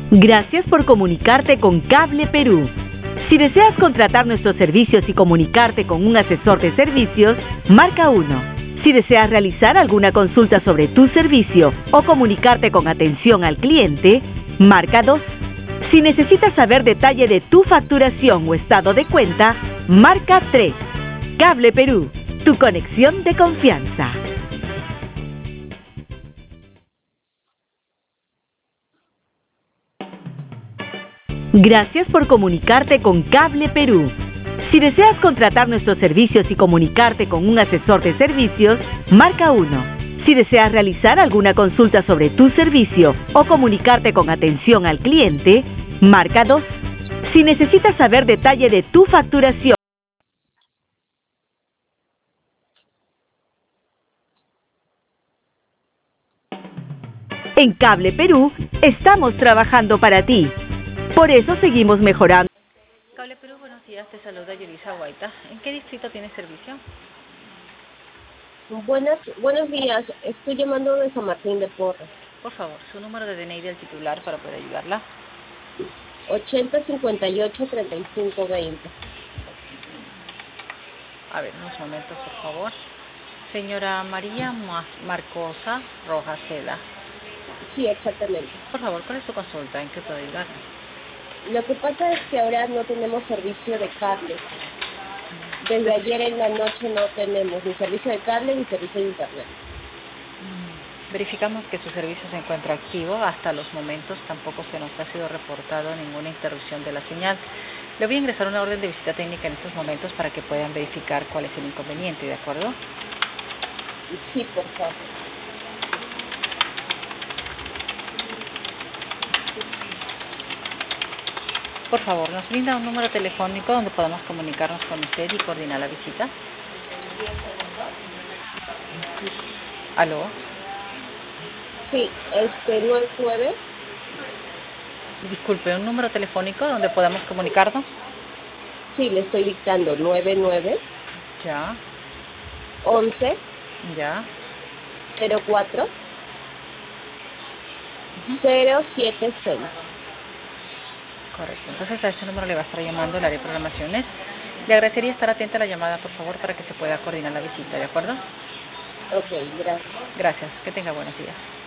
Gracias por comunicarte con Cable Perú. Si deseas contratar nuestros servicios y comunicarte con un asesor de servicios, marca 1. Si deseas realizar alguna consulta sobre tu servicio o comunicarte con atención al cliente, marca 2. Si necesitas saber detalle de tu facturación o estado de cuenta, marca 3. Cable Perú, tu conexión de confianza. Gracias por comunicarte con Cable Perú. Si deseas contratar nuestros servicios y comunicarte con un asesor de servicios, marca 1. Si deseas realizar alguna consulta sobre tu servicio o comunicarte con atención al cliente, marca 2. Si necesitas saber detalle de tu facturación. En Cable Perú, estamos trabajando para ti. Por eso seguimos mejorando. Cable Perú, buenos días, te saluda Yulisa Guaita. ¿En qué distrito tienes servicio? Buenos días, estoy llamando de San Martín de Porres. Por favor, su número de DNI del titular para poder ayudarla. 8058-3520. A ver, unos momentos, por favor. Señora María Marcosa Rojas Seda. Sí, exactamente. Por favor, ¿cuál es su consulta? ¿En qué puedo ayudarla? Lo que pasa es que ahora no tenemos servicio de cable. Desde ayer en la noche no tenemos ni servicio de cable ni servicio de internet. Verificamos que su servicio se encuentra activo. Hasta los momentos tampoco se nos ha sido reportado ninguna interrupción de la señal. Le voy a ingresar una orden de visita técnica en estos momentos para que puedan verificar cuál es el inconveniente, ¿de acuerdo? Sí, por favor. Por favor, ¿nos brinda un número telefónico donde podamos comunicarnos con usted y coordinar la visita? ¿Aló? Sí, 99. Disculpe, ¿un número telefónico donde podamos comunicarnos? Sí, le estoy dictando 99 Ya, 11 ya. 04 076. Correcto. Entonces a ese número le va a estar llamando el área de programaciones. Le agradecería estar atenta a la llamada, por favor, para que se pueda coordinar la visita, ¿de acuerdo? Ok, gracias. Gracias. Que tenga buenos días.